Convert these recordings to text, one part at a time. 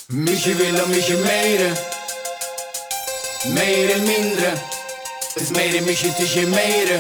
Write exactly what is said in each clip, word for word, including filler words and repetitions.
Mykje vil og mykje meire. Mer eller mindre. Dess meire mykje tykkje meire.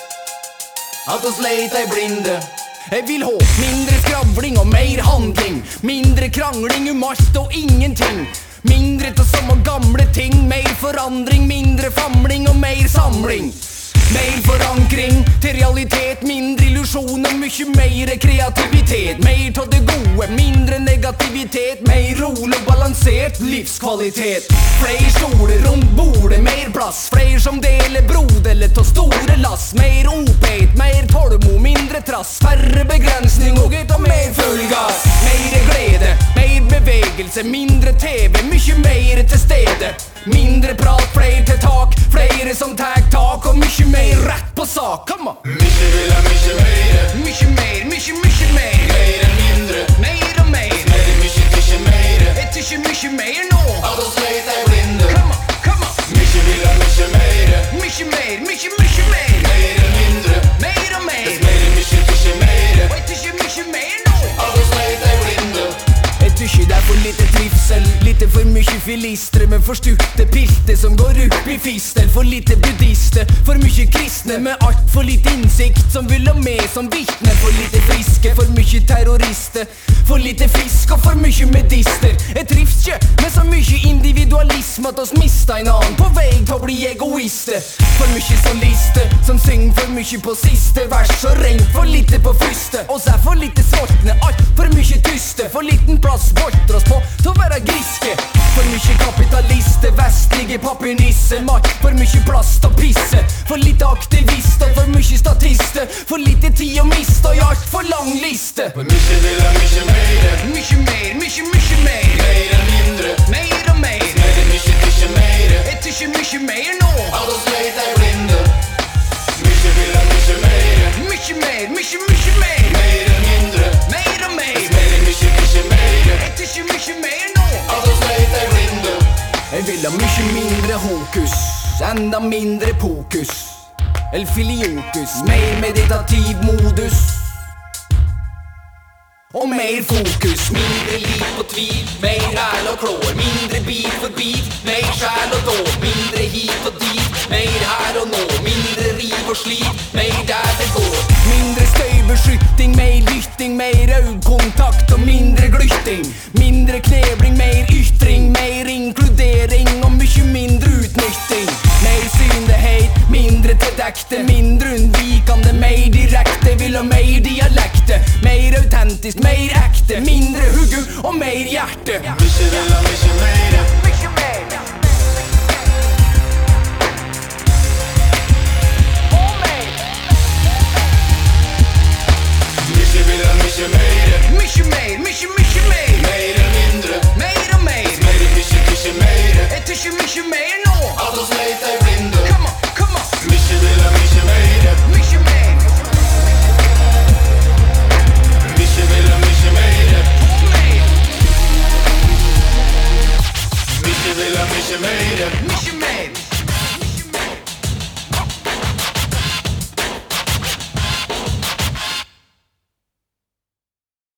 At oss leita i blinde. Jeg vil ha mindre skravling og mer handling. Mindre krangling om alt og ingenting. Mindre til samme gamle ting. Mer forandring, mindre famling og mer samling. Mer forankring til realitet, mindre illusion og mykje mer kreativitet. Mer til det gode, mindre negativitet. Mer rolig og balansert livskvalitet. Flere stoler rundt bordet, mer plass. Flere som deler brod eller tar store lass. Mer opet, mer tålmo, mindre trass. Færre begrensning og et og mer full gass. Mer glede, mer bevegelse, mindre tv, mykje mer til stede. Mindre prat, flere til tak, flere som tar tak og mykje mer rett på sak. Kom on! Mykje vil ha mykje meire. Mykje mer, mykje, mykje mer. Mer enn mindre. Mer og mer. Mer enn mykje tykkje meire. Jeg tykkje mykje mer nå. At oss leita i blinde. Kom on, kom on. Mykje vil ha mykje meire. Mykje mer, mykje, mykje mer. Mer enn mindre. Mer og mer. Mer enn mykje tykkje meire. Jeg tykkje mykje mer nå. At oss leita i blinde. Jeg tykker det er for lite trivsel. Lite for mykje filistre med forstutte pilte som går opp i fistel. For lite buddhister, for mykje kristne med alt for lite innsikt som vil ha med som vittner. For lite friske, for mykje terrorister. For lite fisk og for mykje medister. Jeg trivs ikke med så mykje individualisme at oss mista en annen på vei til å bli egoiste. For mykje solister som synger for mykje på siste vers og rent for lite på første. Oss er for lite sultne, alt for mykje tyste. For liten plass borter oss på til å være griske. For mykje kapitalister, vestlige papirnisse. Mat, for mykje plast og pisse. For lite aktivister, for mykje statister. For lite tid å miste og alt for lang liste. For mykje vil ha mykje meire. Mykje mer, mykje, mykje mer. Mer enn mindre. Mer og mer. Mer enn mykje tykkje meire. Jeg tykkje mykje mer nå. At oss leita i blinde. Mykje vil ha mykje meire. Mykje mer, mykje, mykje mer. Mer enn mindre. Mer og mer. Mer enn mykje tykkje meire. Jeg tykkje mykje mer nå. At oss leita i blinde. Jeg vil ha mykje mindre hokus, enda mindre pokus. El filiokus, mer meditativ modus. Og mer fokus, mindre liv på tvil. Mer hæl og klår, mindre bit for bit. Mer sjæl og dår, mindre hit og dit. Mer her og nå, mindre riv og slit. Mer der det går. Mindre støybeskytting, mer lytting. Mer øyekontakt og mindre glytting. Mindre knebling, mer ytring. Mer inkludering og mykje mindre utnytting. Mer synlighet, mindre til dekte. Mindre unnvikende, mer direkte. Vil ha mer dialekte, mer autentisk, mer ekte. Mindre huggu og mer hjerte. Mykje vil ha mykje meire. Mykje mer. Og mer. Mykje vil ha mykje meire. Mykje mer, mykje, mykje mer. Mer enn mindre. Mer og mer. Mer enn mykje tykkje meire. Jeg tykker mykje mer nå. At oss leita i blinde. Kom on, kom on. Mykje vil ha mykje meire. Mykje mer. Mykje vil ha mykje meire. Og mer. Mykje vil ha mykje meire. Mykje